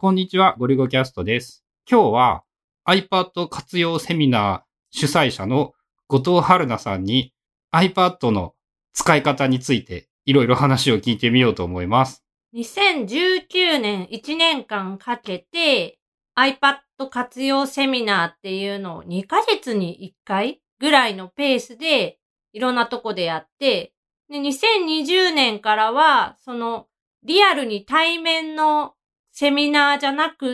こんにちは、ゴリゴキャストです。今日は iPad 活用セミナー主催者の後藤春菜さんに iPad の使い方についていろいろ話を聞いてみようと思います。 2019年1年間かけて iPad 活用セミナーっていうのを2ヶ月に1回ぐらいのペースでいろんなとこでやって、で2020年からはそのリアルに対面のセミナーじゃなくって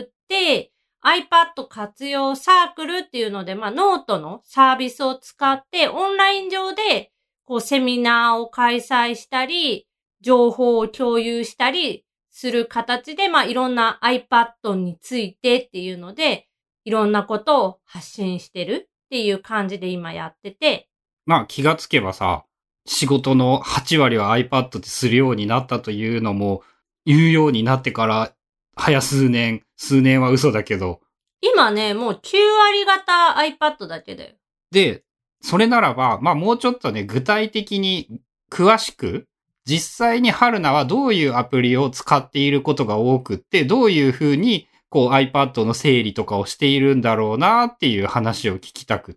iPad 活用サークルっていうので、ノートのサービスを使ってオンライン上でセミナーを開催したり、情報を共有したりする形で、いろんな iPad についてっていうので、いろんなことを発信してるっていう感じで今やってて。 気がつけばさ、仕事の8割は iPad でするようになったというのも言うようになってから早数年は嘘だけど。 今ね、もう9割方 iPad だけだよ。 で、それならば、もうちょっとね、具体的に詳しく、実際に春菜はどういうアプリを使っていることが多くって、どういうふうにiPad の整理とかをしているんだろうなっていう話を聞きたくって、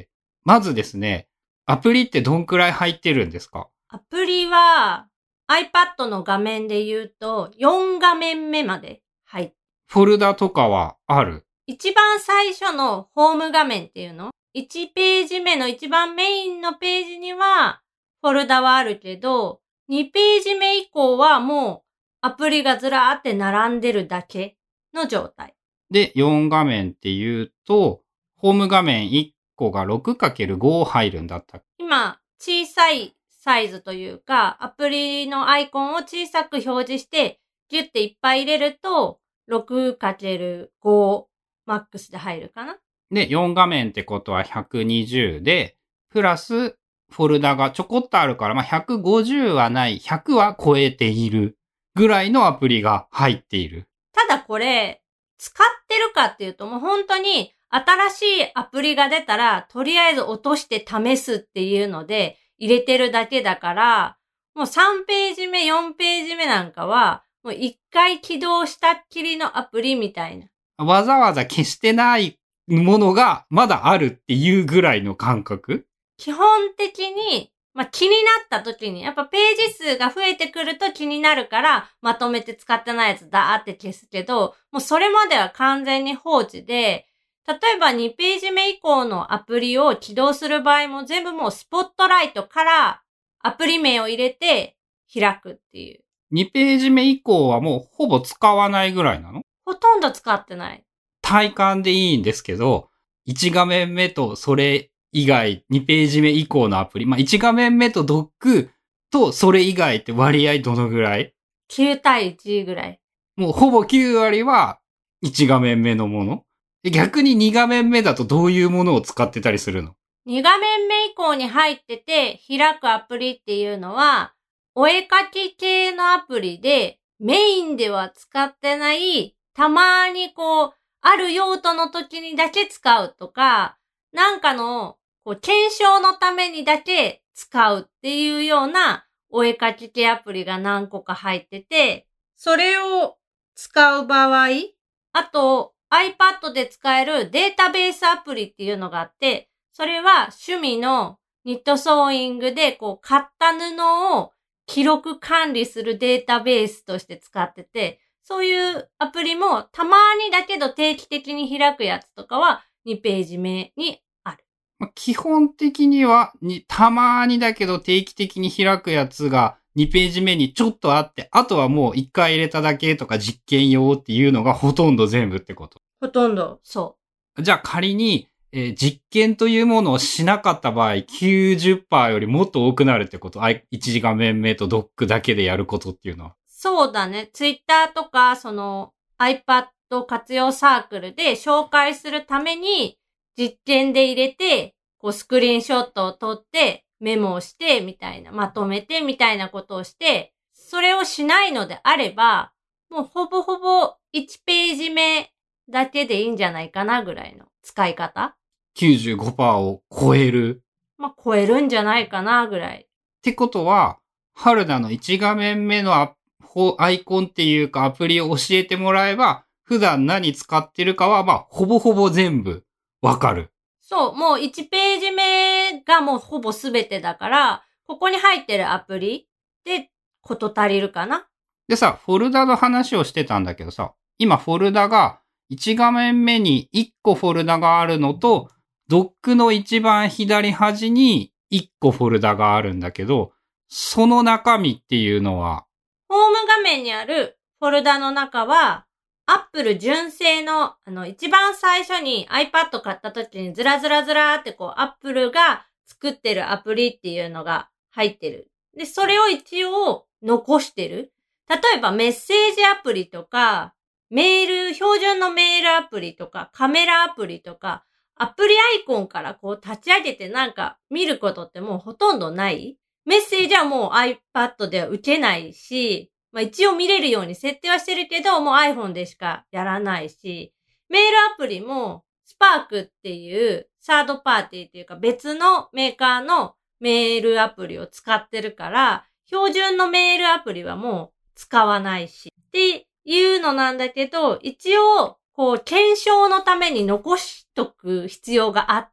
まずですね、アプリってどんくらい入ってるんですか？ アプリは iPad の画面で言うと4画面目まで入って。 フォルダとかはある？ 一番最初のホーム画面っていうの？ 1 ページ目の一番メインのページにはフォルダはあるけど、2ページ目以降はもうアプリがずらーって並んでるだけの状態。 で、4画面っていうと、ホーム画面1個が 6×5 入るんだった。 今、小さいサイズというか、アプリのアイコンを小さく表示して、ギュッていっぱい入れると、6×5 マックスで入るかな。 で、4画面ってことは120で、プラスフォルダがちょこっとあるから、150はない、100は超えているぐらいのアプリが入っている。 ただこれ、使ってるかっていうともう本当に新しいアプリが出たら、とりあえず落として試すっていうので入れてるだけだから、もう3ページ目、4ページ目なんかは、もう1回起動したっきりのアプリみたいな。 わざわざ消してないものがまだあるっていうぐらいの感覚？ 基本的に、気になった時に、やっぱページ数が増えてくると気になるから、まとめて使ってないやつだーって消すけど、もうそれまでは完全に放置で、例えば2ページ目以降のアプリを起動する場合も全部もうスポットライトからアプリ名を入れて開くっていう。 2ページ目以降はもうほぼ使わないぐらいなの？ ほとんど使ってない。 体感でいいんですけど、1画面目とそれ以外、2ページ目以降のアプリ。1画面目とドックとそれ以外って割合どのぐらい？ 9対1ぐらい。 もうほぼ9割は1画面目のもの？逆に2画面目だとどういうものを使ってたりするの ？2画面目以降に入ってて開くアプリっていうのは、お絵かき系のアプリでメインでは使ってない、たまにある用途の時にだけ使うとか、なんかの検証のためにだけ使うっていうようなお絵かき系アプリが何個か入ってて、それを使う場合、あと iPad で使えるデータベースアプリっていうのがあって、それは趣味のニットソーイングで買った布を記録管理するデータベースとして使ってて、そういうアプリもたまにだけど定期的に開くやつとかは2ページ目にある。 基本的にはたまにだけど定期的に開くやつが2ページ目にちょっとあって、あとはもう1回入れただけとか実験用っていうのがほとんど全部ってこと？ ほとんど、そう。 じゃあ仮に、実験というものをしなかった場合、90% よりもっと多くなるってこと？1画面目とドックだけでやることっていうのは。 そうだね。Twitter とか、iPad 活用サークルで紹介するために、実験で入れて、スクリーンショットを撮って、メモをして、みたいな、まとめて、みたいなことをして、それをしないのであれば、もうほぼほぼ1ページ目だけでいいんじゃないかなぐらいの使い方。 95% を超える。 超えるんじゃないかなぐらい。 ってことは、春菜の1画面目のアイコンっていうかアプリを教えてもらえば、 普段何使ってるかは、まあ、ほぼほぼ全部わかる。 そう、もう1ページ目がもうほぼすべてだから、ここに入ってるアプリでこと足りるかな。 でさ、フォルダの話をしてたんだけどさ、今フォルダが1画面目に1個フォルダがあるのと、ドックの一番左端に1個フォルダがあるんだけど、その中身っていうのは、 ホーム画面にあるフォルダの中は、Apple 純正の、一番最初に iPad 買った時にずらずらずらってこう、Apple が作ってるアプリっていうのが入ってる。で、それを一応残してる。例えばメッセージアプリとか、標準のメールアプリとか、カメラアプリとか、アプリアイコンからこう立ち上げてなんか見ることってもうほとんどない。メッセージはもう iPad では受けないし、まあ一応見れるように設定はしてるけど、もう iPhone でしかやらないし、メールアプリも Spark っていうサードパーティーっていうか別のメーカーのメールアプリを使ってるから、標準のメールアプリはもう使わないし。っていうのなんだけど、一応、こう、検証のために残しとく必要があって、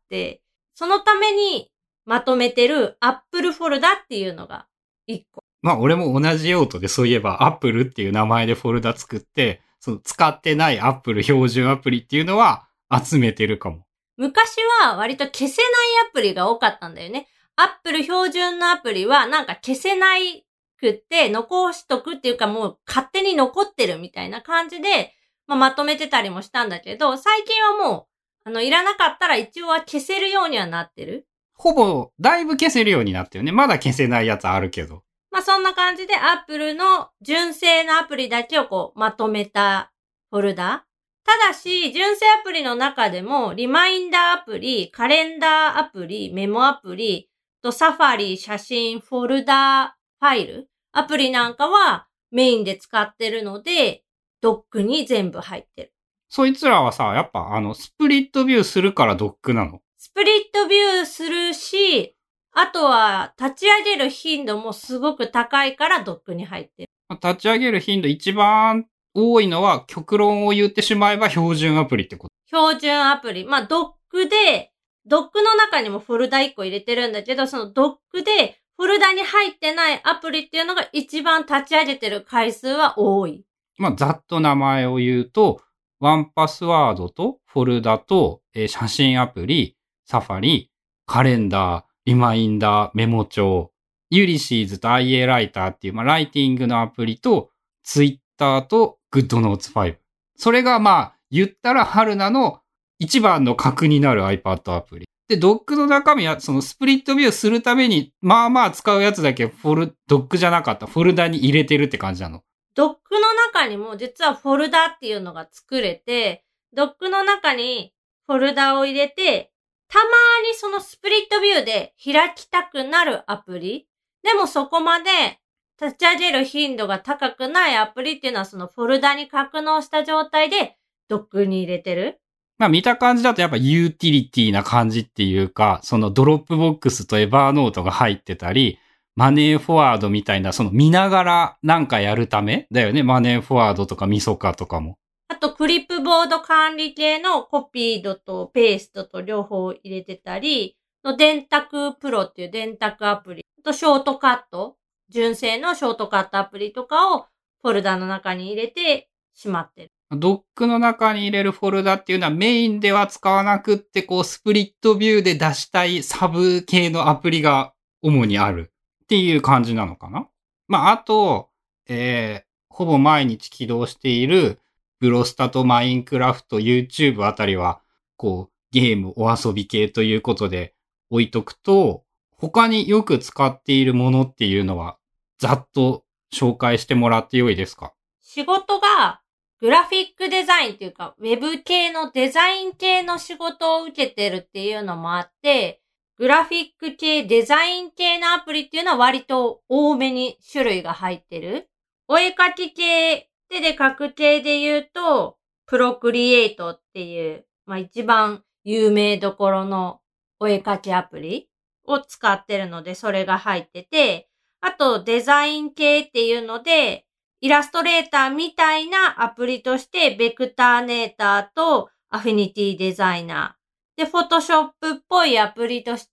そのためにまとめてる Apple フォルダっていうのが一個。 まあ俺も同じ用途でそういえば Apple っていう名前でフォルダ作って、その使ってない Apple 標準アプリっていうのは集めてるかも。 昔は割と消せないアプリが多かったんだよね。Apple 標準のアプリはなんか消せないくって残しとくっていうかもう勝手に残ってるみたいな感じで、まとめてたりもしたんだけど、最近はもう、いらなかったら一応は消せるようにはなってる。 ほぼ、だいぶ消せるようになったよね。まだ消せないやつあるけど。 そんな感じで Apple の純正のアプリだけをこうまとめたフォルダ。ただし、純正アプリの中でも、リマインダーアプリ、カレンダーアプリ、メモアプリ、サファリ、写真、フォルダ、ファイル、アプリなんかはメインで使ってるので、ドックに全部入ってる。 そいつらはさ、やっぱスプリットビューするからドックなの？ スプリットビューするし、あとは立ち上げる頻度もすごく高いからドックに入ってる。 立ち上げる頻度一番多いのは極論を言ってしまえば標準アプリってこと？ 標準アプリ。ドックの中にもフォルダ1個入れてるんだけど、そのドックでフォルダに入ってないアプリっていうのが一番立ち上げてる回数は多い。 ざっと名前を言うと、ワンパスワードとフォルダと、写真アプリ、サファリ、カレンダー、リマインダー、メモ帳、ユリシーズと IA ライターっていう、ライティングのアプリと、ツイッターとグッドノーツ5。それが言ったら春菜の一番の核になる iPad アプリ。で、ドックの中身は、そのスプリットビューするために、使うやつだけドックじゃなかったフォルダに入れてるって感じなの。 ドックの中にも実はフォルダっていうのが作れて、ドックの中にフォルダを入れて、たまにそのスプリットビューで開きたくなるアプリ。でもそこまで立ち上げる頻度が高くないアプリっていうのはそのフォルダに格納した状態でドックに入れてる。 見た感じだとやっぱユーティリティな感じっていうか、そのドロップボックスとエバーノートが入ってたり、マネーフォワードみたいな、その見ながらなんかやるためだよね。マネーフォワードとかミソカとかも。 あとクリップボード管理系のコピードとペーストと両方入れてたり、電卓プロっていう電卓アプリ、あとショートカット、純正のショートカットアプリとかをフォルダの中に入れてしまってる。 ドックの中に入れるフォルダっていうのはメインでは使わなくって、スプリットビューで出したいサブ系のアプリが主にあるっていう感じなのかな。あと、ほぼ毎日起動しているブロスタとマインクラフト、YouTube あたりは、ゲームお遊び系ということで置いとくと、他によく使っているものっていうのは、ざっと紹介してもらってよいですか？ 仕事がグラフィックデザインっていうか、ウェブ系のデザイン系の仕事を受けてるっていうのもあって、グラフィック系、デザイン系のアプリっていうのは割と多めに種類が入ってる。お絵描き系、手で描く系で言うと、プロクリエイトっていう、一番有名どころのお絵描きアプリを使ってるので、それが入ってて、あとデザイン系っていうので、 イラストレーターみたいなアプリとして、ベクターネーターとアフィニティデザイナー。で、フォトショップっぽいアプリとして、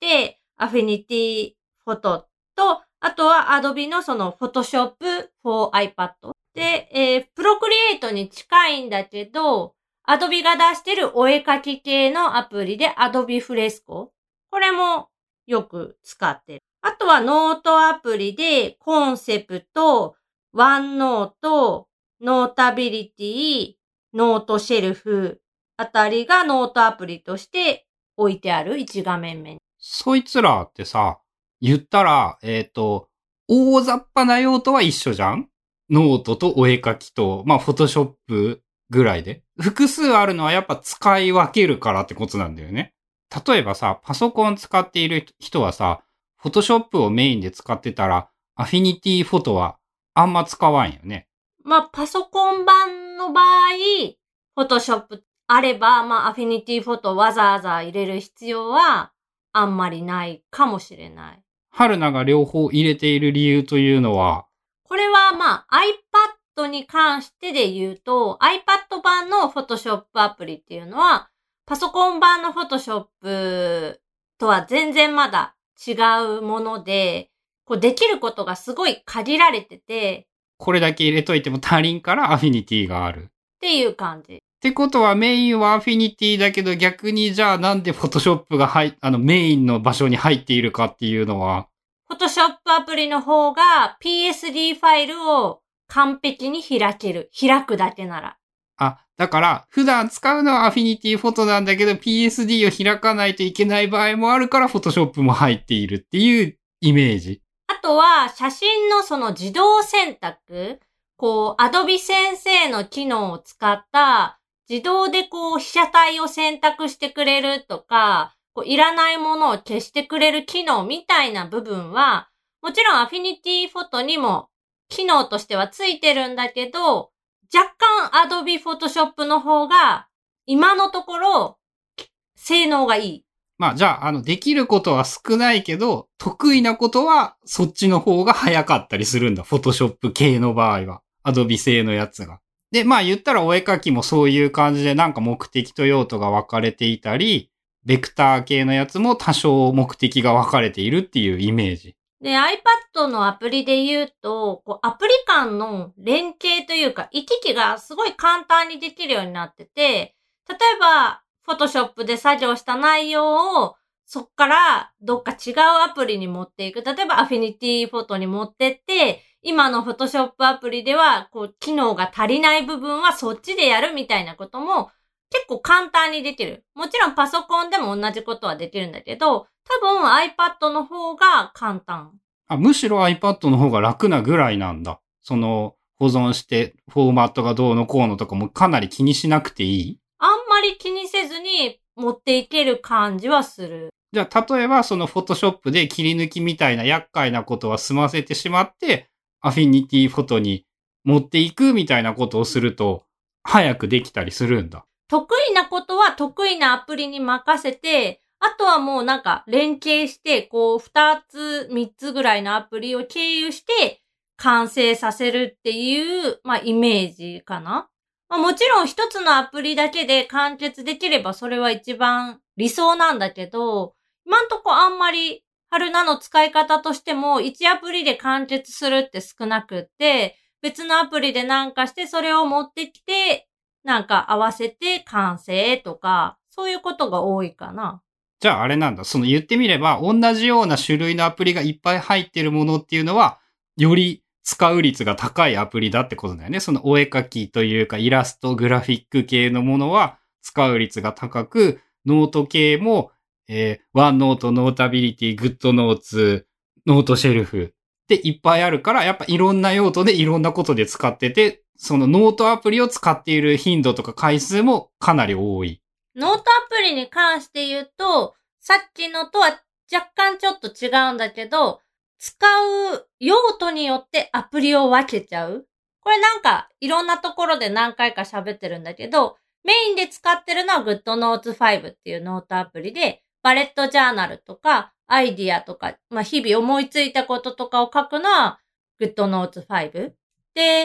アフィニティフォトと、あとは Adobe のその Photoshop for iPad。で、プロクリエイトに近いんだけど、Adobe が出してるお絵描き系のアプリで Adobe Fresco。これもよく使ってる。あとはノートアプリでコンセプト、ワンノート、ノータビリティ、ノートシェルフあたりがノートアプリとして置いてある1画面目に。 そいつらってさ、言ったら、大雑把な用途は一緒じゃん？ノートとお絵描きと、まあ、フォトショップぐらいで。複数あるのはやっぱ使い分けるからってことなんだよね。例えばさ、パソコン使っている人はさ、フォトショップをメインで使ってたら、アフィニティフォトはあんま使わんよね。 まあ、パソコン版の場合、フォトショップあれば、まあ、アフィニティフォトわざわざ入れる必要はあんまりないかもしれない。 春菜が両方入れている理由というのは、 これはまあ iPad に関してで言うと iPad 版の Photoshop アプリっていうのはパソコン版の Photoshop とは全然まだ違うもので、こうできることがすごい限られてて、 これだけ入れといても足りんからアフィニティがある。 っていう感じ。 ってことはメインはアフィニティだけど逆にじゃあなんでフォトショップがメインの場所に入っているかっていうのは、 Photoshop アプリの方が PSD ファイルを完璧に開ける。開くだけなら。 だから普段使うのはアフィニティフォトなんだけど PSD を開かないといけない場合もあるからフォトショップも入っているっていうイメージ。 あとは写真のその自動選択。こう、Adobe 先生の機能を使った自動でこう被写体を選択してくれるとか、こういらないものを消してくれる機能みたいな部分は、もちろんアフィニティフォトにも機能としてはついてるんだけど、若干 Adobe Photoshop の方が今のところ性能がいい。 まあじゃあ、できることは少ないけど、得意なことはそっちの方が早かったりするんだ。フォトショップ系の場合は。Adobe 製のやつが。で、まあ言ったらお絵描きもそういう感じでなんか目的と用途が分かれていたり、ベクター系のやつも多少目的が分かれているっていうイメージ。 で、iPad のアプリで言うと、こうアプリ間の連携というか、行き来がすごい簡単にできるようになってて、例えば、Photoshop で作業した内容を、そっからどっか違うアプリに持っていく。例えば、Affinity フォトに持ってって、今の Photoshop アプリでは、こう、機能が足りない部分はそっちでやるみたいなことも、結構簡単にできる。もちろんパソコンでも同じことはできるんだけど、多分 iPad の方が簡単。 むしろ iPad の方が楽なぐらいなんだ。保存してフォーマットがどうのこうのとかもかなり気にしなくていい？ あんまり気にせずに持っていける感じはする。 じゃあ、例えばPhotoshop で切り抜きみたいな厄介なことは済ませてしまって、アフィニティフォトに持っていくみたいなことをすると、早くできたりするんだ。 得意なことは得意なアプリに任せて、あとはもうなんか連携して、こう2つ3つぐらいのアプリを経由して完成させるっていう、まあイメージかな。まあもちろん一つのアプリだけで完結できればそれは一番理想なんだけど、今んとこあんまり春菜の使い方としても1アプリで完結するって少なくって、別のアプリでなんかしてそれを持ってきて、なんか合わせて完成とか、そういうことが多いかな。 じゃああれなんだ。言ってみれば、同じような種類のアプリがいっぱい入ってるものっていうのは、より使う率が高いアプリだってことだよね。お絵描きというかイラスト、グラフィック系のものは使う率が高く、ノート系も、ワンノート、ノータビリティ、グッドノーツ、ノートシェルフっていっぱいあるから、やっぱいろんな用途でいろんなことで使ってて、ノートアプリを使っている頻度とか回数もかなり多い。 ノートアプリに関して言うと、さっきのとは若干ちょっと違うんだけど、使う用途によってアプリを分けちゃう。これなんかいろんなところで何回か喋ってるんだけど、メインで使ってるのは GoodNotes 5っていうノートアプリで、バレットジャーナルとかアイディアとか、まあ日々思いついたこととかを書くのは GoodNotes 5。で、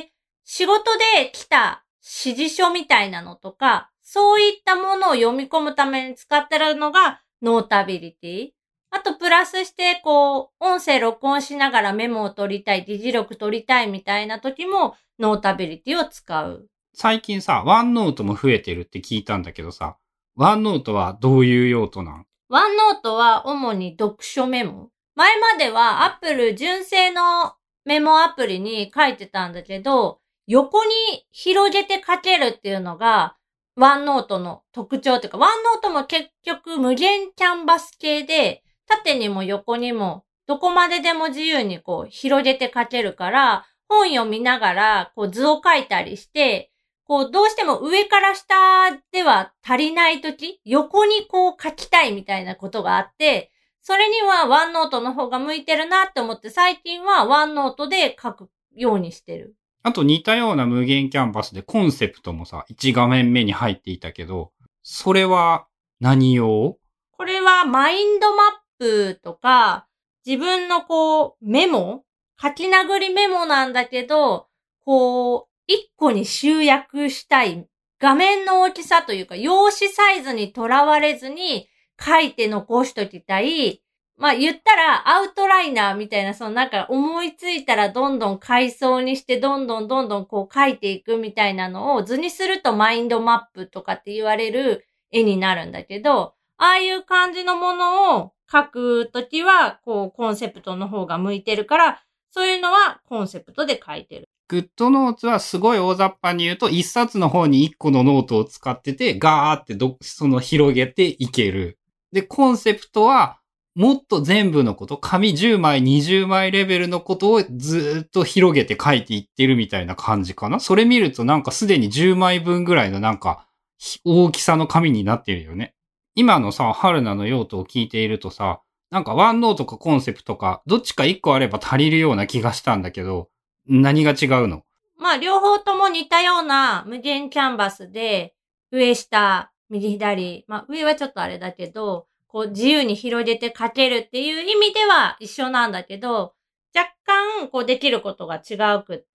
仕事で来た指示書みたいなのとか、そういったものを読み込むために使ってるのがノータビリティ。あとプラスして音声録音しながらメモを取りたい、議事録取りたいみたいな時もノータビリティを使う。 最近さ、ワンノートも増えてるって聞いたんだけどさ、ワンノートはどういう用途なん？ ワンノートは主に読書メモ。前までは Apple 純正のメモアプリに書いてたんだけど、横に広げて書けるっていうのがワンノートの特徴というか、ワンノートも結局無限キャンバス系で、縦にも横にもどこまででも自由に広げて書けるから、本読みながら図を書いたりして、どうしても上から下では足りないとき、横に書きたいみたいなことがあって、それにはワンノートの方が向いてるなって思って、最近はワンノートで書くようにしてる。 あと似たような無限キャンバスでコンセプトもさ、1画面目に入っていたけど、それは何用？ これはマインドマップとか、自分のメモ？書き殴りメモなんだけど、一個に集約したい。画面の大きさというか、用紙サイズにとらわれずに書いて残しときたい。まあ言ったらアウトライナーみたいな、思いついたらどんどん階層にしてどんどん書いていくみたいなのを図にするとマインドマップとかって言われる絵になるんだけど、ああいう感じのものを書くときは、コンセプトの方が向いてるから、そういうのはコンセプトで書いてる。 グッドノーツはすごい大雑把に言うと、一冊の方に一個のノートを使ってて、ガーって広げていける。で、コンセプトは、もっと全部のこと、紙10枚、20枚レベルのことをずっと広げて書いていってるみたいな感じかな。それ見るとすでに10枚分ぐらいの大きさの紙になってるよね。今のさ、春菜の用途を聞いているとさ、ワンノートかコンセプトか、どっちか1個あれば足りるような気がしたんだけど、何が違うの？ まあ、両方とも似たような無限キャンバスで、上下、右左、まあ、上はちょっとあれだけど、自由に広げて書けるっていう意味では一緒なんだけど、若干、できることが違うくって、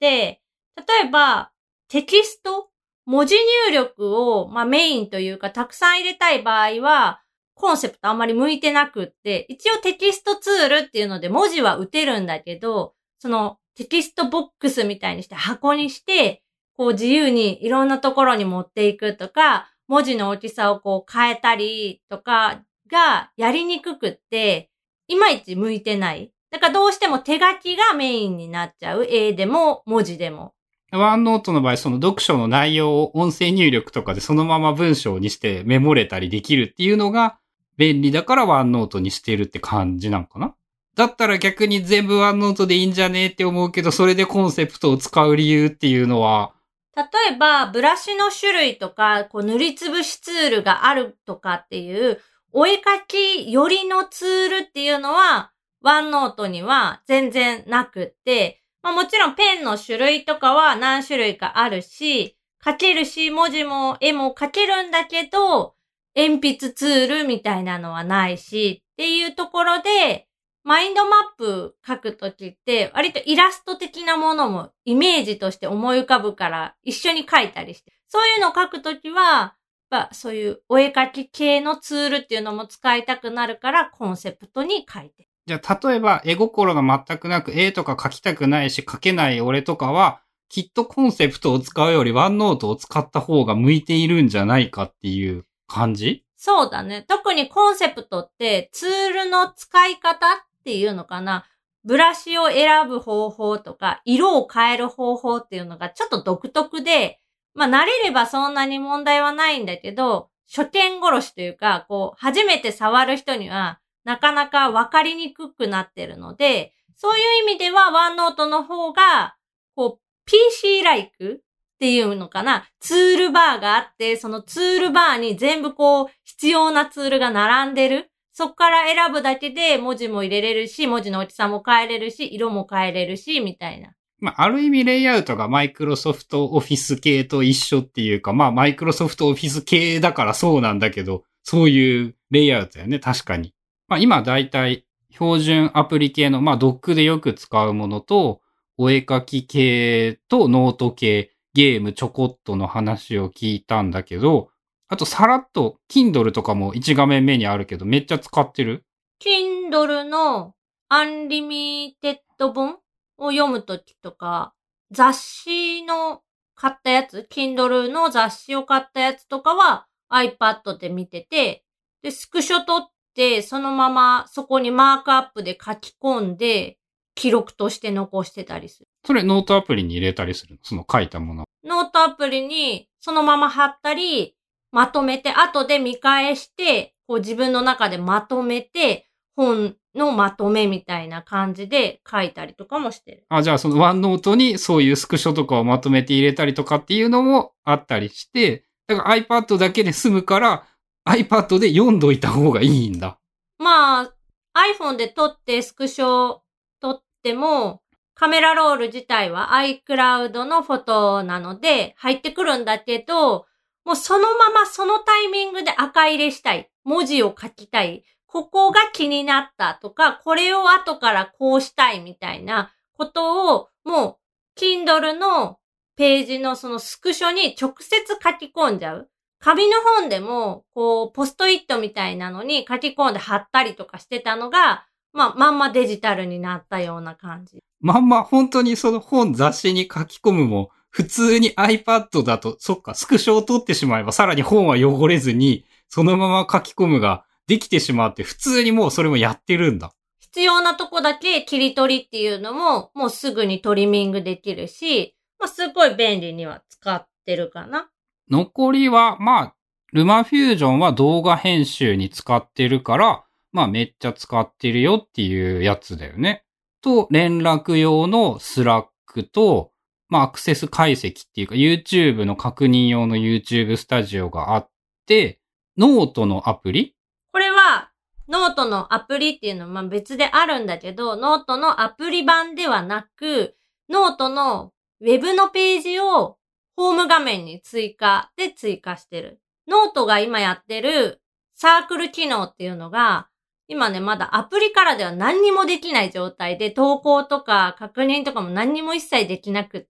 例えば、テキスト、文字入力を、まあ、メインというか、たくさん入れたい場合は、コンセプトあんまり向いてなくって、一応テキストツールっていうので文字は打てるんだけど、テキストボックスみたいにして箱にして、自由にいろんなところに持っていくとか、文字の大きさを変えたりとかがやりにくくって、いまいち向いてない。だからどうしても手書きがメインになっちゃう。絵でも文字でも。 ワンノートの場合、読書の内容を音声入力とかでそのまま文章にしてメモれたりできるっていうのが便利だからワンノートにしてるって感じなんかな？だったら逆に全部ワンノートでいいんじゃねえって思うけど、それでコンセプトを使う理由っていうのは、 例えば、ブラシの種類とか、塗りつぶしツールがあるとかっていう、お絵描きよりのツールっていうのは、ワンノートには全然なくって、まあもちろんペンの種類とかは何種類かあるし、書けるし、文字も絵も書けるんだけど、鉛筆ツールみたいなのはないし、っていうところで、マインドマップ書くときって割とイラスト的なものもイメージとして思い浮かぶから一緒に書いたりして。そういうのを書くときは、そういうお絵描き系のツールっていうのも使いたくなるからコンセプトに書いて。 じゃあ例えば絵心が全くなく絵とか描きたくないし描けない俺とかはきっとコンセプトを使うよりワンノートを使った方が向いているんじゃないかっていう感じ？ そうだね。特にコンセプトってツールの使い方っていうのかな。ブラシを選ぶ方法とか、色を変える方法っていうのがちょっと独特で、まあ慣れればそんなに問題はないんだけど、初見殺しというか、初めて触る人にはなかなかわかりにくくなってるので、そういう意味ではワンノートの方が、PC ライクっていうのかな。ツールバーがあって、そのツールバーに全部必要なツールが並んでる。そっから選ぶだけで文字も入れれるし、文字の大きさも変えれるし、色も変えれるし、みたいな。 まあ、ある意味レイアウトがマイクロソフトオフィス系と一緒っていうか、まあ、マイクロソフトオフィス系だからそうなんだけど、そういうレイアウトだよね、確かに。まあ、今だいたい標準アプリ系の、まあ、Doc でよく使うものと、 お絵描き系とノート系、ゲームちょこっとの話を聞いたんだけど、あとさらっと Kindle とかも1画面目にあるけどめっちゃ使ってる？ Kindle のアンリミテッド本を読むときとか、雑誌の買ったやつ、Kindle の雑誌を買ったやつとかは iPad で見てて、で、スクショ撮って、そのままそこにマークアップで書き込んで、記録として残してたりする。 それノートアプリに入れたりするの？その書いたもの。 ノートアプリにそのまま貼ったり、まとめて、後で見返して、こう自分の中でまとめて、本のまとめみたいな感じで書いたりとかもしてる。 あ、じゃあそのワンノートにそういうスクショとかをまとめて入れたりとかっていうのもあったりして、だから iPad だけで済むから iPad で読んどいた方がいいんだ。 まあ、iPhone で撮ってスクショ撮っても、カメラロール自体は iCloud のフォトなので入ってくるんだけど、もうそのままそのタイミングで赤入れしたい。文字を書きたい。ここが気になったとか、これを後からこうしたいみたいなことを、もう Kindle のページのそのスクショに直接書き込んじゃう。紙の本でも、こう、ポストイットみたいなのに書き込んで貼ったりとかしてたのが、まんまデジタルになったような感じ。 まんま本当にその本雑誌に書き込むも、普通に iPad だと、そっか、スクショを取ってしまえば、さらに本は汚れずに、そのまま書き込むができてしまって、普通にもうそれもやってるんだ。 必要なとこだけ切り取りっていうのも、もうすぐにトリミングできるし、すごい便利には使ってるかな。 残りは、ルマフュージョンは動画編集に使ってるから、めっちゃ使ってるよっていうやつだよね。と、連絡用のスラックと、アクセス解析っていうか YouTube の確認用の YouTube スタジオがあって、ノートのアプリ？ これは、ノートのアプリっていうのは別であるんだけど、ノートのアプリ版ではなく、ノートのウェブのページをホーム画面に追加してる。ノートが今やってるサークル機能っていうのが、今ね、まだアプリからでは何にもできない状態で、投稿とか確認とかも何にも一切できなくって、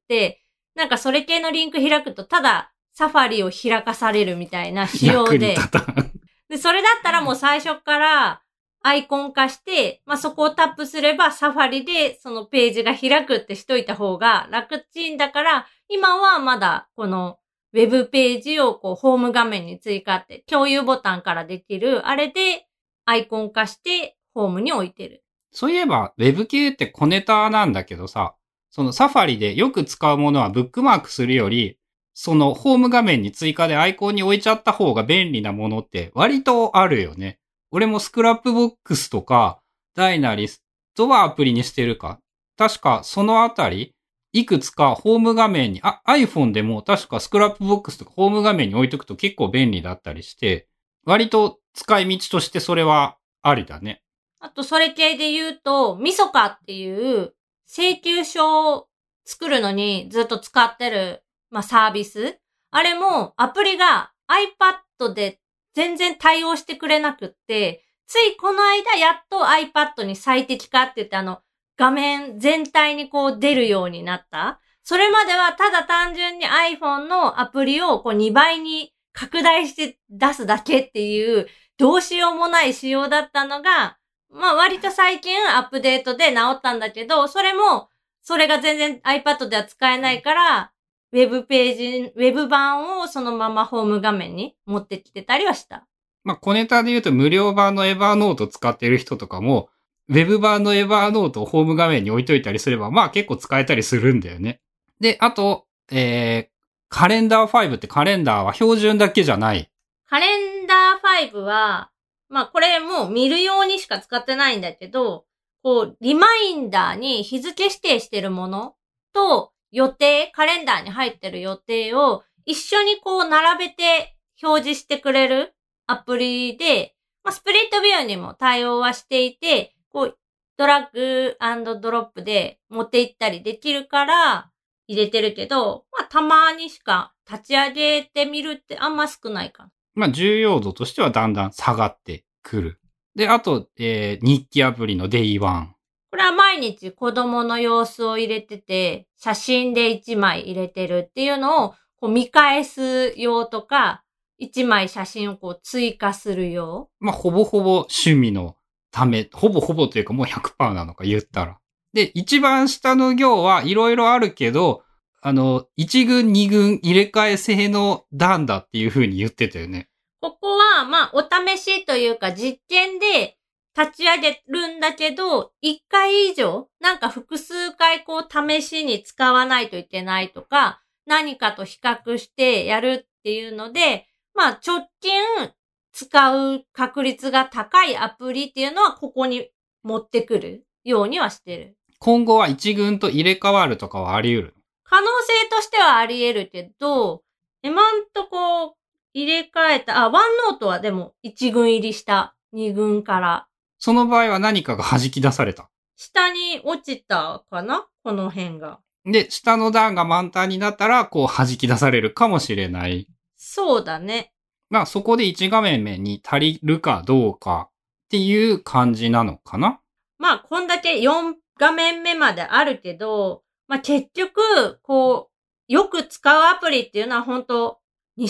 なんかそれ系のリンク開くと、ただサファリを開かされるみたいな仕様で。で、それだったらもう最初からアイコン化して、そこをタップすればサファリでそのページが開くってしといた方が楽ちんだから、今はまだこのウェブページをこうホーム画面に追加って共有ボタンからできるあれでアイコン化してホームに置いてる。 そういえばウェブ系って小ネタなんだけどさ、そのサファリでよく使うものはブックマークするより、そのホーム画面に追加でアイコンに置いちゃった方が便利なものって割とあるよね。俺もスクラップボックスとかダイナリストはアプリにしてるか。確かそのあたり、いくつかホーム画面に、iPhone でも確かスクラップボックスとかホーム画面に置いとくと結構便利だったりして、割と使い道としてそれはありだね。 あとそれ系で言うと、みそかっていう請求書を作るのにずっと使ってるサービス。あれもアプリが iPad で全然対応してくれなくって、ついこの間やっと iPad に最適化って言って画面全体にこう出るようになった。それまではただ単純に iPhone のアプリをこう2倍に拡大して出すだけっていうどうしようもない仕様だったのが、割と最近アップデートで治ったんだけど、それが全然 iPad では使えないから、ウェブ版をそのままホーム画面に持ってきてたりはした。 小ネタで言うと無料版のエバーノート使ってる人とかも、ウェブ版のエバーノートをホーム画面に置いといたりすれば、結構使えたりするんだよね。で、あと、カレンダー5ってカレンダーは標準だけじゃない。 カレンダー5は、これもう見るようにしか使ってないんだけど、こう、リマインダーに日付指定してるものとカレンダーに入ってる予定を一緒にこう並べて表示してくれるアプリで、スプリットビューにも対応はしていて、こう、ドラッグ&ドロップで持っていったりできるから入れてるけど、たまにしか立ち上げてみるってあんま少ないかな。 重要度としてはだんだん下がってくる。で、あと、日記アプリの Day1。 これは毎日子供の様子を入れてて、写真で1枚入れてるっていうのをこう見返す用とか、1枚写真をこう追加する用。 まあ、ほぼほぼ趣味のため、ほぼほぼというかもう 100% なのか言ったら。で、一番下の行はいろいろあるけど、1軍2軍入れ替え制の段だっていう風に言ってたよね。 ここは、まあ、お試しというか実験で立ち上げるんだけど、1回以上、なんか複数回こう試しに使わないといけないとか、何かと比較してやるっていうので、まあ、直近使う確率が高いアプリっていうのはここに持ってくるようにはしてる。 今後は1軍と入れ替わるとかはあり得る？ 可能性としてはあり得るけど、今んとこ入れ替えた、ワンノートはでも1軍入りした。2軍から。 その場合は何かが弾き出された。 下に落ちたかな？この辺が。 で、下の段が満タンになったら、こう弾き出されるかもしれない。 そうだね。 まあそこで1画面目に足りるかどうかっていう感じなのかな？ まあこんだけ4画面目まであるけど、まあ結局、こう、よく使うアプリっていうのは本当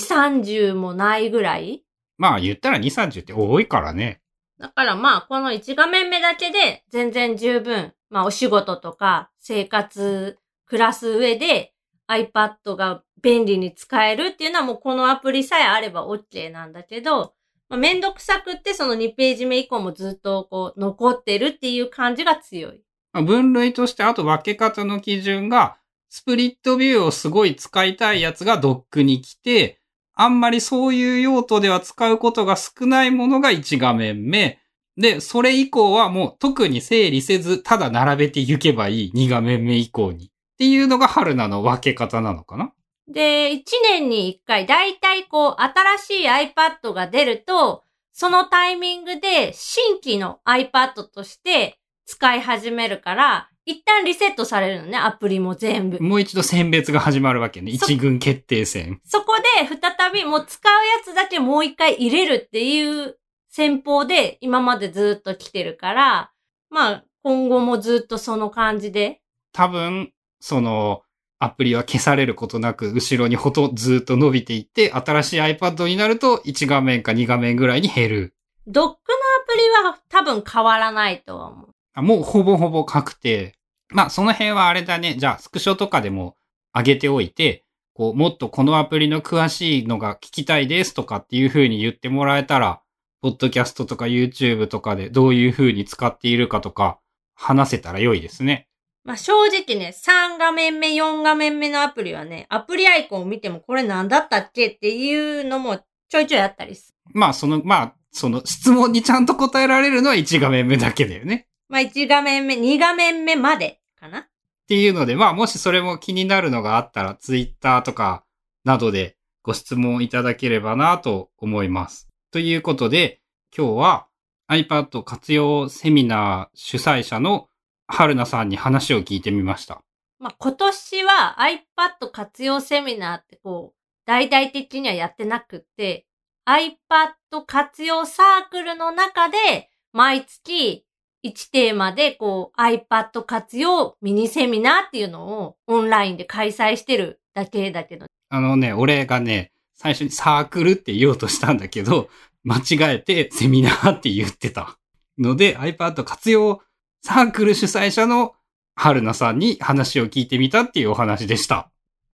2、30もないぐらい。 まあ言ったら2、30って多いからね。 だからまあこの1画面目だけで全然十分、まあお仕事とか生活、暮らす上で iPad が便利に使えるっていうのはもうこのアプリさえあれば OK なんだけど、まあ、めんどくさくってその2ページ目以降もずっとこう残ってるっていう感じが強い。 分類としてあと分け方の基準が、スプリットビューをすごい使いたいやつがドックに来て、あんまりそういう用途では使うことが少ないものが1画面目。で、それ以降はもう特に整理せず、ただ並べていけばいい2画面目以降に。っていうのが春菜の分け方なのかな？ で、1年に1回、だいたいこう、新しい iPad が出ると、そのタイミングで新規の iPad として使い始めるから、一旦リセットされるのね、アプリも全部。 もう一度選別が始まるわけね。一軍決定戦。 そこで再びもう使うやつだけもう一回入れるっていう戦法で今までずっと来てるから、まあ今後もずっとその感じで。 多分、そのアプリは消されることなく後ろにずっと伸びていって、新しい iPad になると1画面か2画面ぐらいに減る。 ドックのアプリは多分変わらないとは思う。 もうほぼほぼ確定。まあその辺はあれだね。じゃあスクショとかでも上げておいて、こうもっとこのアプリの詳しいのが聞きたいですとかっていう風に言ってもらえたら、ポッドキャストとか YouTube とかでどういう風に使っているかとか話せたら良いですね。 まあ正直ね、3画面目、4画面目のアプリはね、アプリアイコンを見てもこれ何だったっけっていうのもちょいちょいあったりする。 まあその質問にちゃんと答えられるのは1画面目だけだよね。 まあ1画面目、2画面目までかな。 っていうので、まあもしそれも気になるのがあったら Twitter とかなどでご質問いただければなと思います。ということで、今日は iPad 活用セミナー主催者の春菜さんに話を聞いてみました。 まあ今年は iPad 活用セミナーってこう、大々的にはやってなくって、iPad 活用サークルの中で毎月1テーマでこう iPad 活用ミニセミナーっていうのをオンラインで開催してるだけだけど。 俺がね、最初にサークルって言おうとしたんだけど、間違えてセミナーって言ってたので iPad 活用サークル主催者の春菜さんに話を聞いてみたっていうお話でした。